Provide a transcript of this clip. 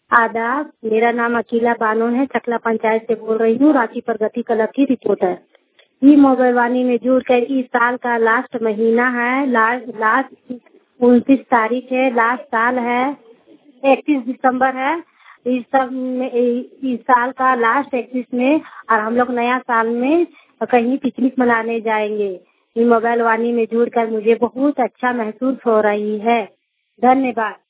आदाब, मेरा नाम अकीला बानो है, चकला पंचायत से बोल रही हूँ, रांची प्रगति क्लब की रिपोर्टर। ई मोबाइल वाणी में जुड़कर इस साल का लास्ट महीना है, लास्ट 29 तारीख है, लास्ट साल है, 31 दिसंबर है। इस साल का लास्ट 31 में, और हम लोग नया साल में कहीं पिकनिक मनाने जाएंगे। ई मोबाइल वाणी में जुड़कर मुझे बहुत अच्छा महसूस हो रही है। धन्यवाद।